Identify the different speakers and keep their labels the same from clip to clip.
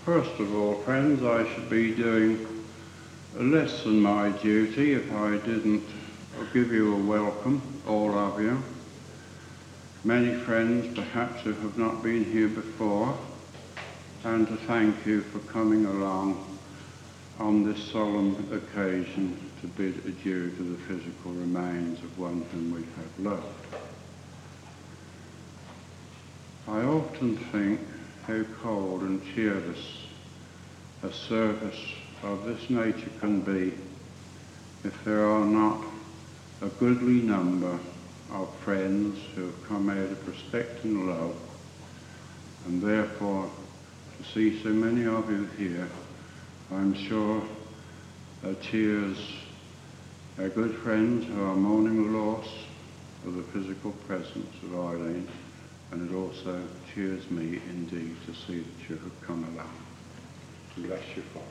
Speaker 1: First of all, friends, I should be doing less than my duty if I didn't give you a welcome, all of you. Many friends perhaps who have not been here before, and to thank you for coming along on this solemn occasion to bid adieu to the physical remains of one whom we have loved. I often think how cold and cheerless a service of this nature can be if there are not a goodly number of friends who have come out of respect and love, and therefore to see so many of you here, I'm sure cheers our good friends who are mourning the loss of the physical presence of Eileen, and it also cheers me indeed to see that you have come along. Bless you for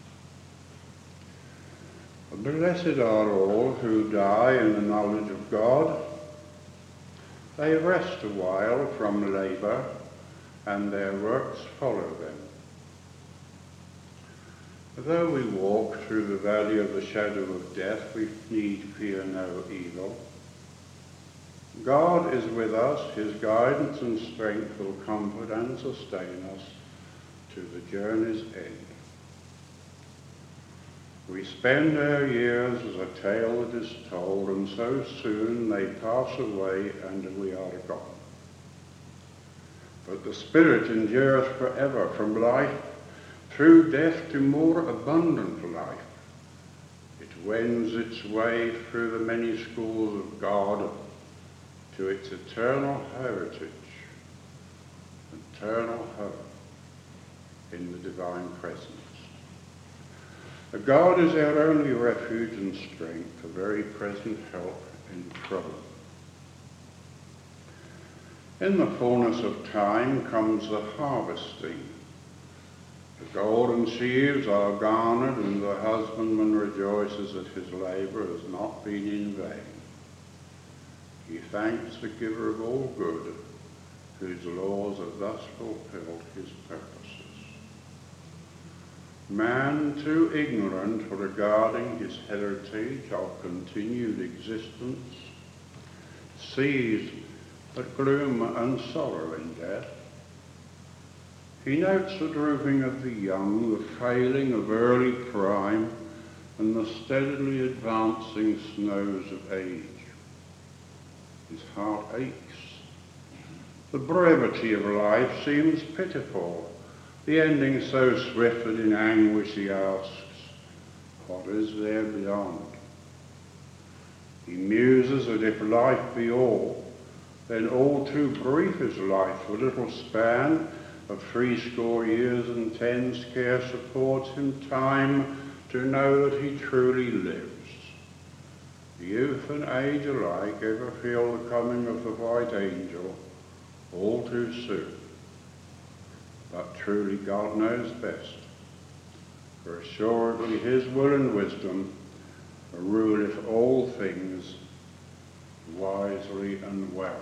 Speaker 1: it. Blessed are all who die in the knowledge of God. They rest a while from labour, and their works follow them. Though we walk through the valley of the shadow of death, we need fear no evil. God is with us. His guidance and strength will comfort and sustain us to the journey's end. We spend our years as a tale that is told, and so soon they pass away and we are gone. But the Spirit endureth forever, from life through death to more abundant life. It wends its way through the many schools of God to its eternal heritage, eternal hope in the divine presence. God is our only refuge and strength, a very present help in trouble. In the fullness of time comes the harvesting. The golden sheaves are garnered, and the husbandman rejoices that his labour has not been in vain. He thanks the giver of all good, whose laws have thus fulfilled his purposes. Man, too ignorant regarding his heritage of continued existence, sees but gloom and sorrow in death. He notes the drooping of the young, the failing of early prime, and the steadily advancing snows of age. His heart aches. The brevity of life seems pitiful, the ending so swift that in anguish he asks, what is there beyond? He muses that if life be all, then all too brief is life. The little span of 80 years and 10 scarce affords him time to know that he truly lives. Youth and age alike ever feel the coming of the white angel all too soon. But truly God knows best, for assuredly his will and wisdom ruleth all things wisely and well.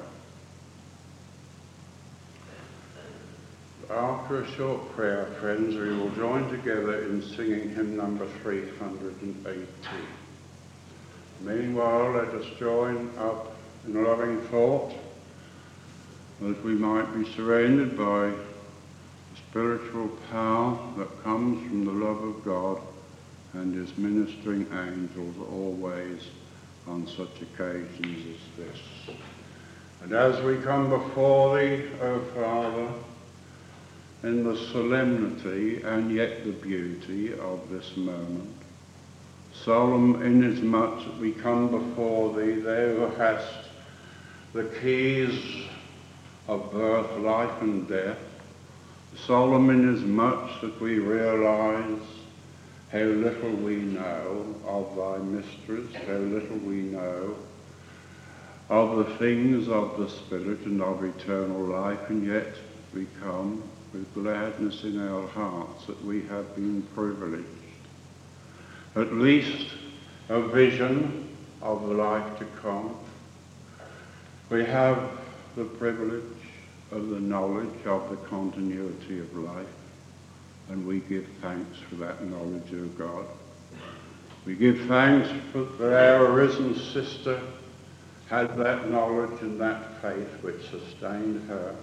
Speaker 1: After a short prayer, friends, we will join together in singing hymn number 318. Meanwhile, let us join up in loving thought that we might be surrounded by the spiritual power that comes from the love of God and his ministering angels always on such occasions as this. And as we come before thee, O Father, in the solemnity and yet the beauty of this moment, solemn inasmuch that we come before thee, thou who hast the keys of birth, life and death, solemn inasmuch that we realize how little we know of thy mysteries, how little we know of the things of the Spirit and of eternal life, and yet we come with gladness in our hearts that we have been privileged, at least a vision of the life to come. We have the privilege of the knowledge of the continuity of life, And we give thanks for that knowledge, O God. We give thanks that our risen sister had that knowledge and that faith which sustained her.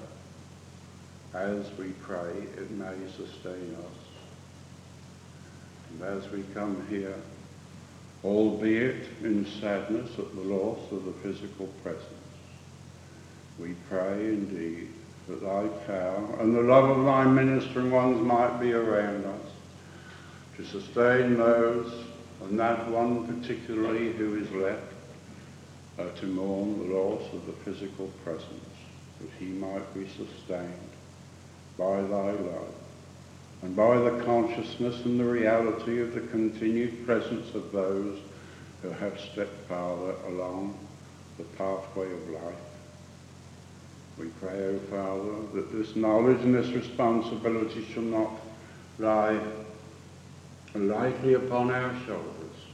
Speaker 1: As we pray, it may sustain us. And as we come here, albeit in sadness at the loss of the physical presence, we pray indeed that thy power and the love of thy ministering ones might be around us to sustain those, and that one particularly who is left, to mourn the loss of the physical presence, that he might be sustained by thy love and by the consciousness and the reality of the continued presence of those who have stepped farther along the pathway of life. We pray, O Father, that this knowledge and this responsibility shall not lie lightly upon our shoulders,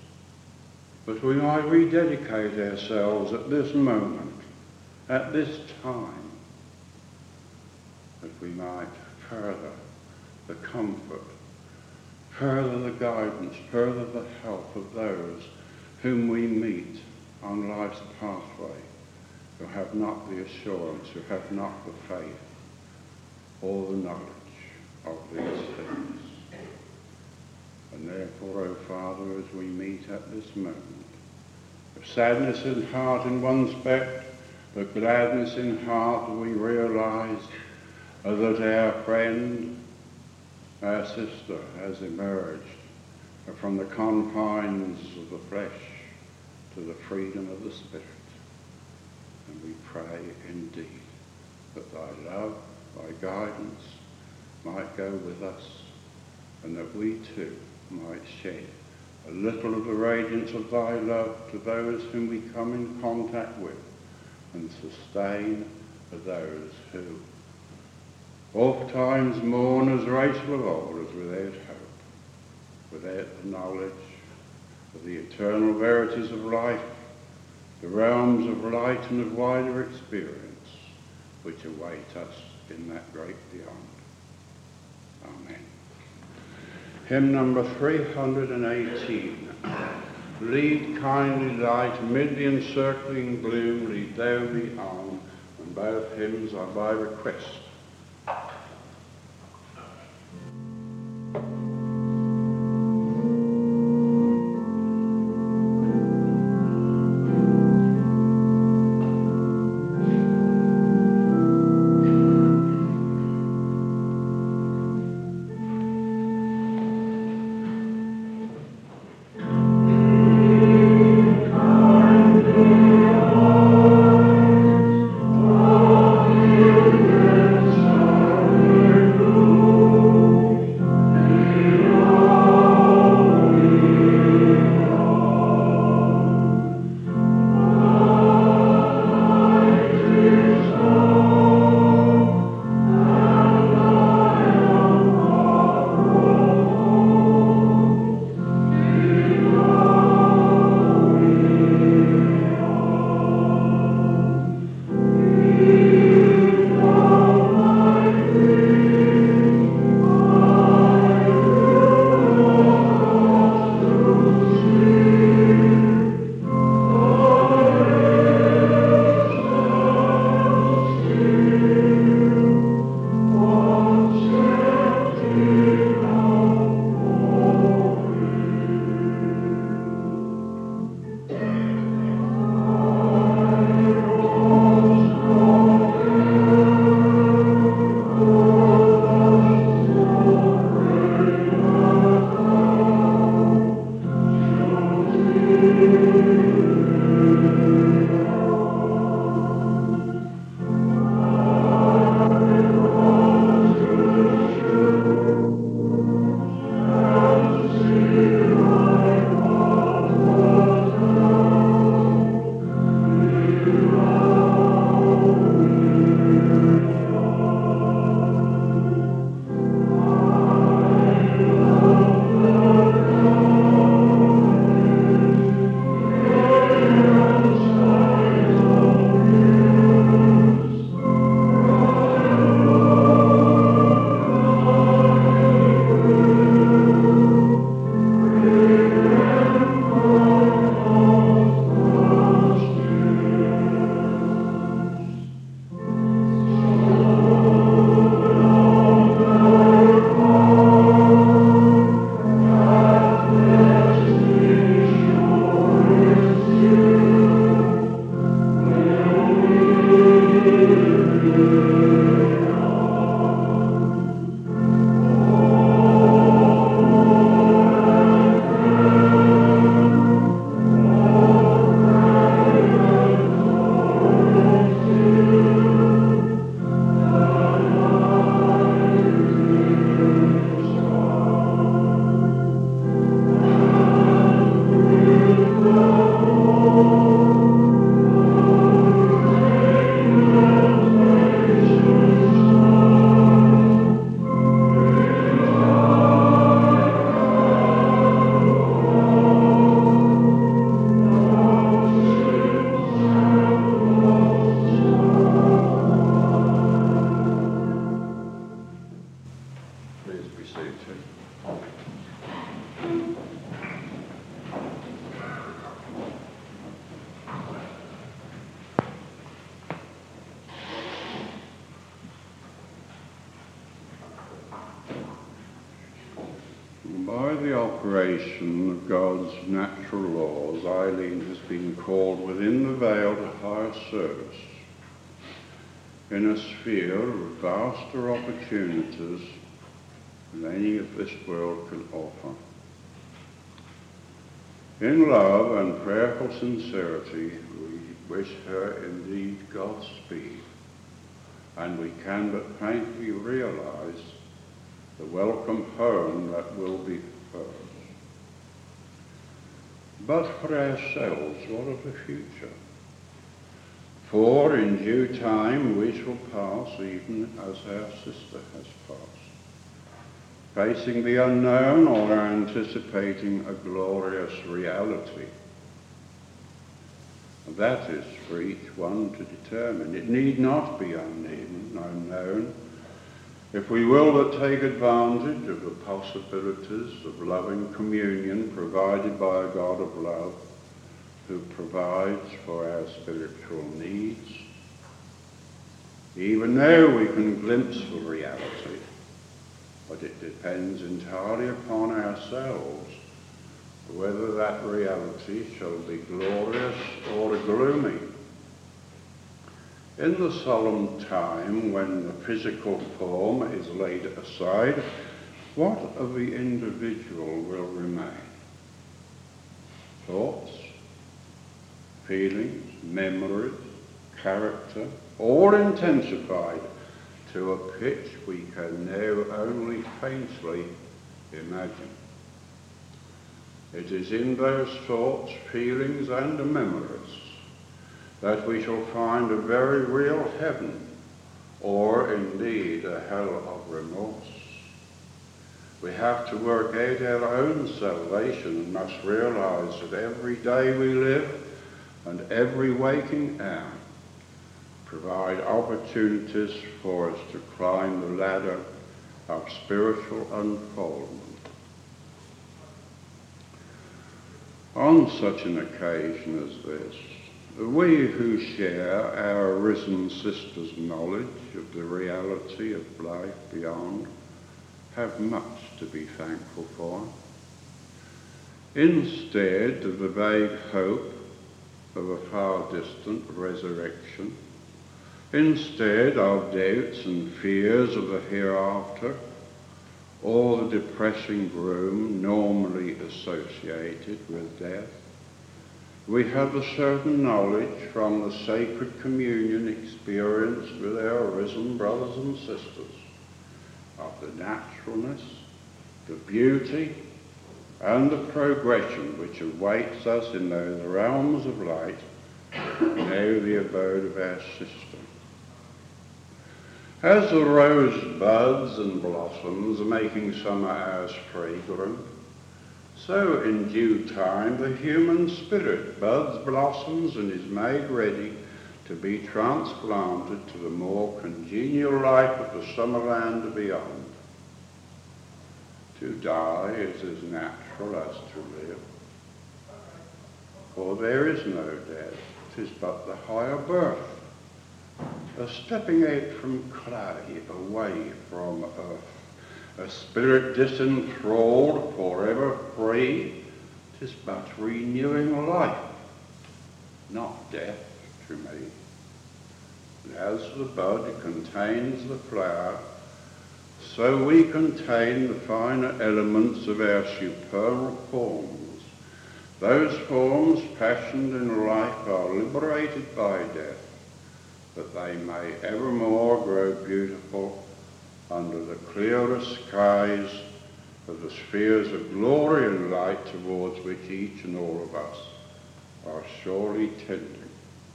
Speaker 1: but we might rededicate ourselves at this moment, at this time, that we might further the comfort, further the guidance, further the help of those whom we meet on life's pathway, who have not the assurance, who have not the faith, or the knowledge of these things. And therefore, O Father, as we meet at this moment, of sadness in heart in one respect, but gladness in heart, we realize that our friend, our sister, has emerged from the confines of the flesh to the freedom of the Spirit. And we pray indeed that thy love, thy guidance might go with us, and that we too might shed a little of the radiance of thy love to those whom we come in contact with, and sustain those who oft times mourn as Rachel of old, as without hope, without the knowledge of the eternal verities of life, the realms of light and of wider experience which await us in that great beyond. Amen. Hymn number 318. Lead, kindly light, amid the encircling gloom, lead thou me on. And both hymns are by request.
Speaker 2: Yes.
Speaker 1: the operation of God's natural laws, Eileen has been called within the veil to higher service in a sphere of vaster opportunities than any of this world can offer. In love and prayerful sincerity, we wish her indeed Godspeed, and we can but faintly realize the welcome home that will be hers. But for ourselves, what of the future? For in due time we shall pass even as our sister has passed, facing the unknown or anticipating a glorious reality. That is for each one to determine. It need not be unknown, if we will but take advantage of the possibilities of loving communion provided by a God of love, who provides for our spiritual needs. Even though we can glimpse the reality, but it depends entirely upon ourselves whether that reality shall be glorious or gloomy. In the solemn time when the physical form is laid aside, what of the individual will remain? Thoughts, feelings, memories, character, all intensified to a pitch we can now only faintly imagine. It is in those thoughts, feelings, and memories that we shall find a very real heaven, or indeed a hell of remorse. We have to work out our own salvation and must realize that every day we live and every waking hour provide opportunities for us to climb the ladder of spiritual unfoldment. On such an occasion as this, we who share our risen sister's knowledge of the reality of life beyond have much to be thankful for. Instead of the vague hope of a far distant resurrection, instead of doubts and fears of the hereafter, or the depressing gloom normally associated with death, we have a certain knowledge from the sacred communion experienced with our risen brothers and sisters of the naturalness, the beauty, and the progression which awaits us in those realms of light, now the abode of our sister. As the rose buds and blossoms, making summer hours fragrant, so in due time the human spirit buds, blossoms, and is made ready to be transplanted to the more congenial life of the summer land beyond. To die is as natural as to live, for there is no death, 'tis but the higher birth, a stepping out from clay, away from earth, a spirit disenthralled, forever free. 'Tis but renewing life, not death to me. And as the bud contains the flower, so we contain the finer elements of our supernal forms. Those forms fashioned in life are liberated by death, that they may evermore grow beautiful under the clearer skies of the spheres of glory and light towards which each and all of us are surely tending.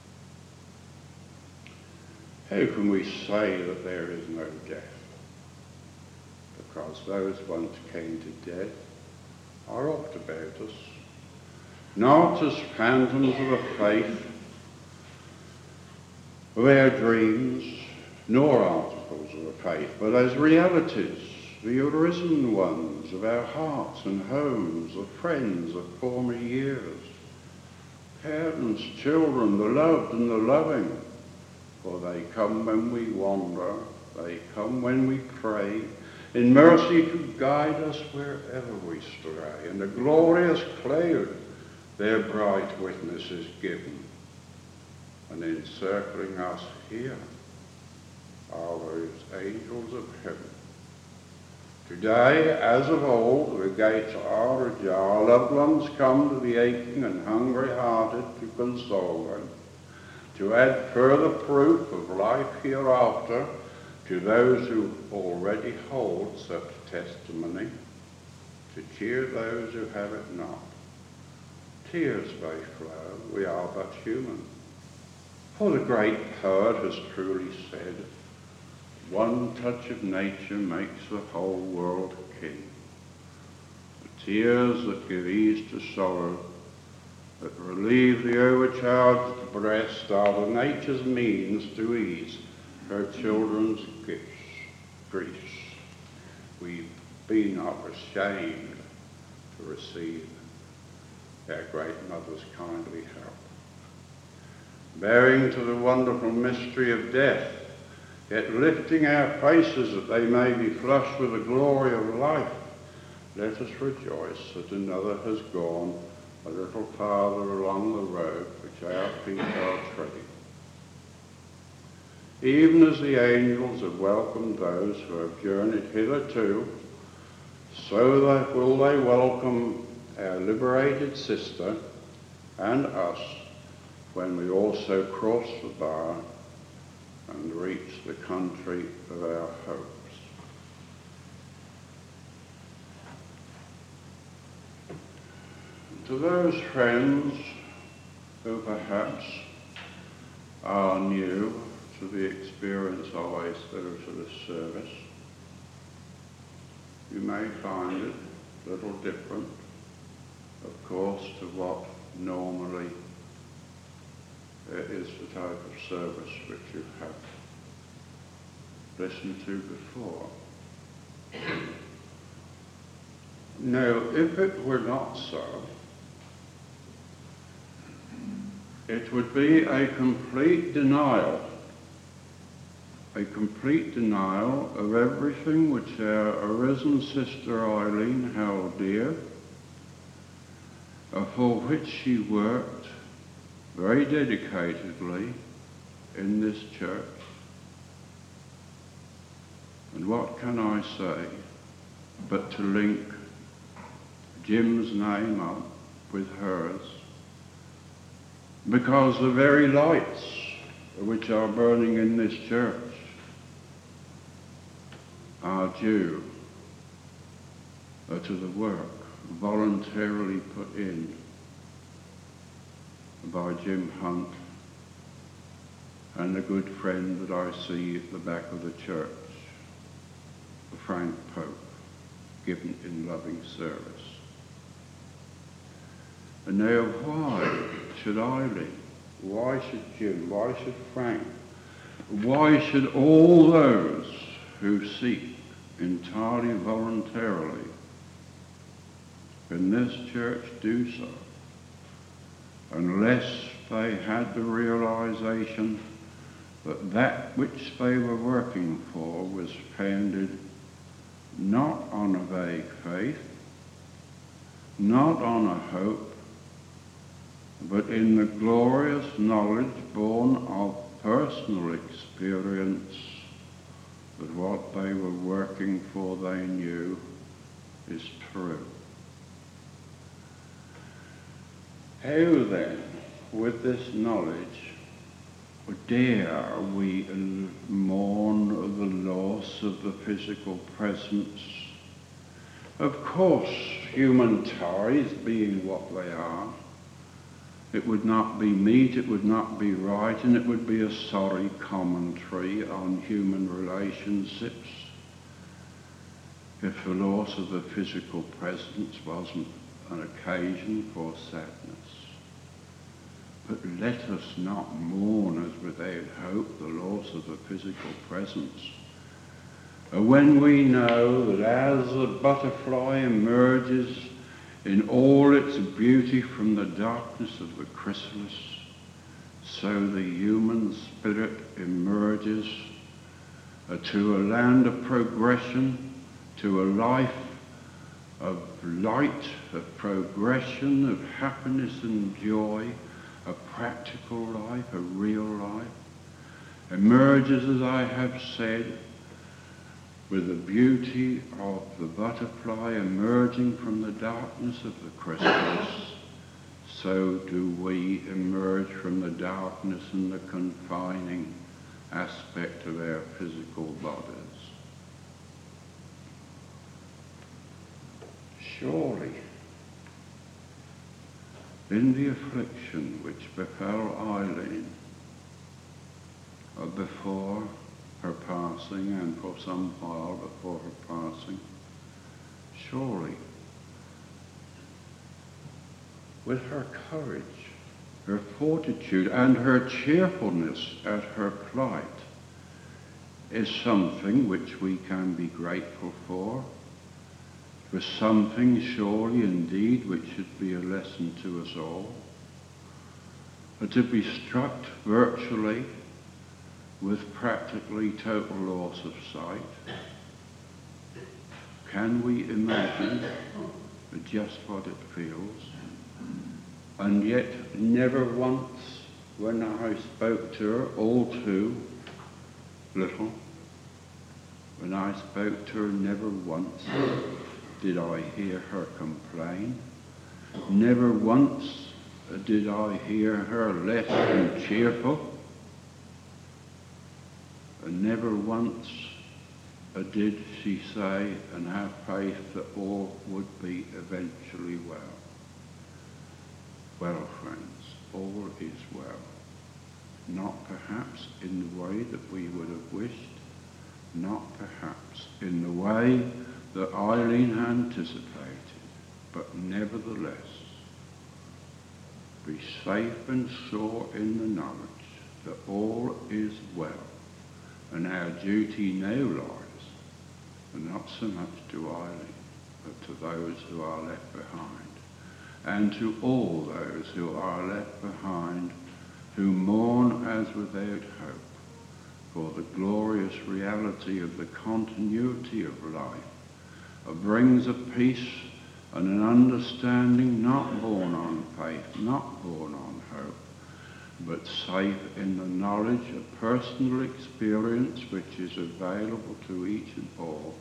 Speaker 1: How can we say that there is no death? Because those once came to death are oft about us, not as phantoms of a faith, of our dreams, nor articles of a faith, but as realities, the arisen ones of our hearts and homes, of friends of former years, parents, children, the loved and the loving, for they come when we wander, they come when we pray, in mercy to guide us wherever we stray. In the glorious cloud their bright witness is given, and encircling us here are those angels of heaven. Today, as of old, the gates are ajar. Loved ones come to the aching and hungry-hearted to console them, to add further proof of life hereafter to those who already hold such testimony, to cheer those who have it not. Tears may flow, we are but human. For the great poet has truly said, one touch of nature makes the whole world kin. The tears that give ease to sorrow, that relieve the overcharged breast, are the nature's means to ease her children's griefs. We be not ashamed to receive our great mother's kindly help. Bearing to the wonderful mystery of death, yet lifting our faces that they may be flushed with the glory of life, let us rejoice that another has gone a little farther along the road which our feet are treading. Even as the angels have welcomed those who have journeyed hitherto, so that will they welcome our liberated sister and us when we also cross the bar and reach the country of our hopes. To those friends who perhaps are new to the experience of a spiritualist service, you may find it a little different, of course, to what normally is the type of service which you have listened to before. Now, if it were not so, it would be a complete denial of everything which our arisen sister Eileen held dear, for which she worked very dedicatedly in this church. And what can I say but to link Jim's name up with hers, because the very lights which are burning in this church are due to the work voluntarily put in by Jim Hunt and a good friend that I see at the back of the church, Frank Pope, given in loving service. And now why should Eileen, why should Jim, why should Frank, why should all those who seek entirely voluntarily in this church do so, unless they had the realization that that which they were working for was founded not on a vague faith, not on a hope, but in the glorious knowledge born of personal experience that what they were working for they knew is true. How then, with this knowledge, dare we mourn the loss of the physical presence? Of course, human ties being what they are, it would not be meet, it would not be right, and it would be a sorry commentary on human relationships if the loss of the physical presence wasn't an occasion for sadness. But let us not mourn as without hope the loss of the physical presence. When we know that as the butterfly emerges in all its beauty from the darkness of the chrysalis, so the human spirit emerges to a land of progression to a life of light, of progression, of happiness and joy, a practical life, a real life, emerges, as I have said, with the beauty of the butterfly emerging from the darkness of the chrysalis. So do we emerge from the darkness and the confining aspect of our physical bodies. Surely, in the affliction which befell Eileen before her passing and for some while before her passing, surely, with her courage, her fortitude and her cheerfulness at her plight is something which we can be grateful for. It was something surely indeed which should be a lesson to us all. But to be struck virtually with practically total loss of sight, can we imagine just what it feels? And yet never once when I spoke to her, all too little, when I spoke to her, never once did I hear her complain. Never once did I hear her less than cheerful. And never once did she say and have faith that all would be eventually well. Well, friends, all is well. Not perhaps in the way that we would have wished, not perhaps in the way that Eileen anticipated, but nevertheless, be safe and sure in the knowledge that all is well, and our duty now lies, not so much to Eileen, but to those who are left behind, and to all those who are left behind, who mourn as without hope, for the glorious reality of the continuity of life brings a peace and an understanding not born on faith, not born on hope, but safe in the knowledge of personal experience which is available to each and all.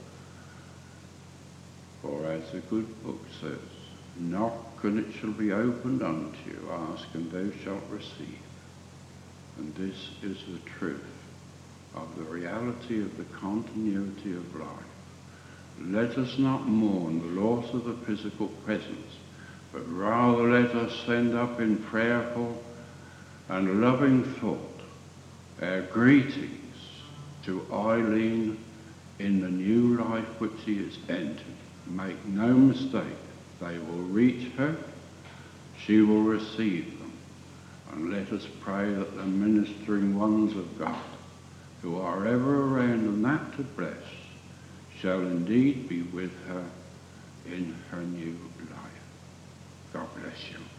Speaker 1: For as the good book says, knock and it shall be opened unto you, ask and thou shalt receive. And this is the truth of the reality of the continuity of life. Let us not mourn the loss of the physical presence, but rather let us send up in prayerful and loving thought our greetings to Eileen in the new life which she has entered. Make no mistake, they will reach her, she will receive them, and let us pray that the ministering ones of God, who are ever around and that to bless, shall indeed be with her in her new life. God bless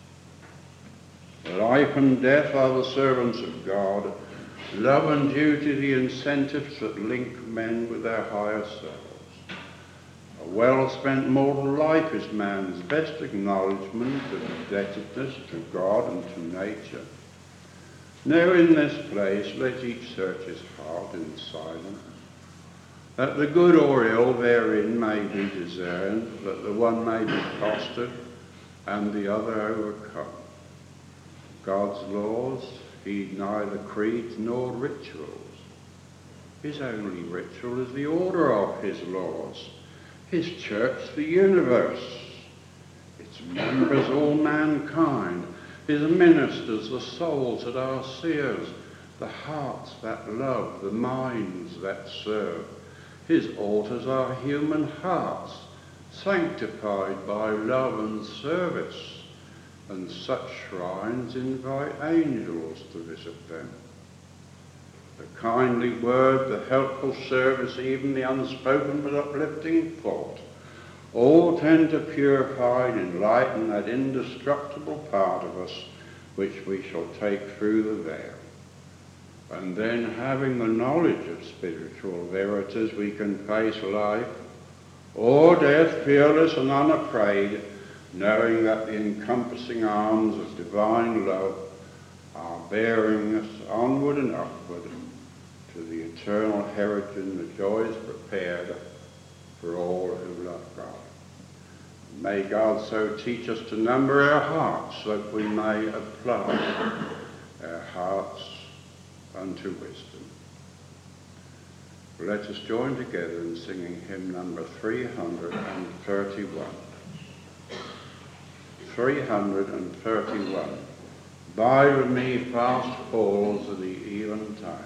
Speaker 1: you. Life and death are the servants of God. Love and duty the incentives that link men with their higher selves. A well-spent mortal life is man's best acknowledgement of indebtedness to God and to nature. Now in this place let each search his heart in silence, that the good or ill therein may be discerned, that the one may be fostered and the other overcome. God's laws heed neither creeds nor rituals. His only ritual is the order of his laws. His church, the universe. Its members, all mankind. His ministers, the souls that are seers, the hearts that love, the minds that serve. His altars are human hearts, sanctified by love and service, and such shrines invite angels to visit them. The kindly word, the helpful service, even the unspoken but uplifting thought, all tend to purify and enlighten that indestructible part of us which we shall take through the veil. And then, having the knowledge of spiritual verities, we can face life O death, fearless and unafraid, knowing that the encompassing arms of divine love are bearing us onward and upward to the eternal heritage and the joys prepared for all who love God. May God so teach us to number our hearts that we may apply our hearts unto wisdom. Let us join together in singing hymn number 331. 331. Bide with me, fast falls of the eventide.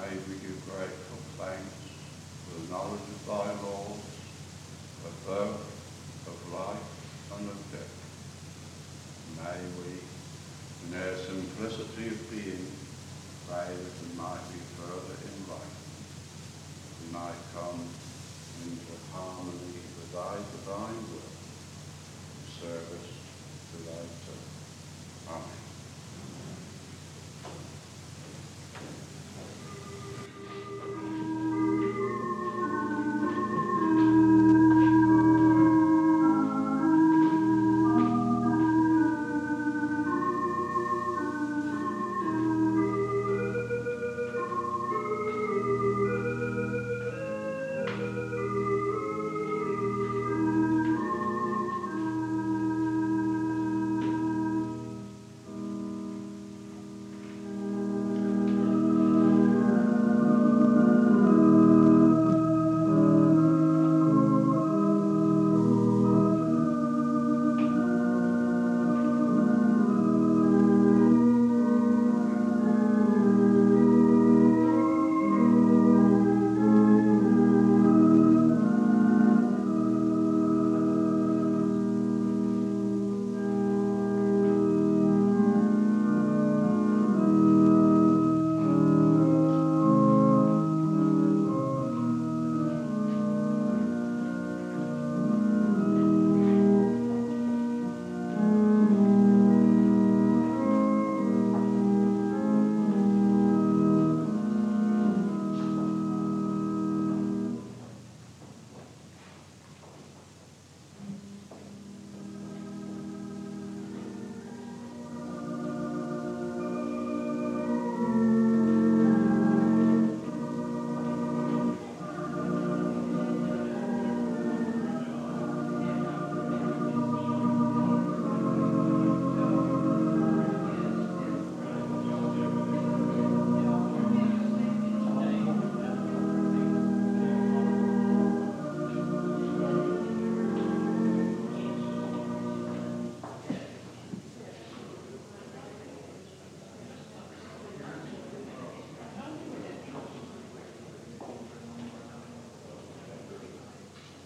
Speaker 1: May we give grateful thanks for the knowledge of thy laws, of birth, of life, and of death. May we, in their simplicity of being, pray that we might be further enlightened, we might come into harmony with thy divine will, in service to thy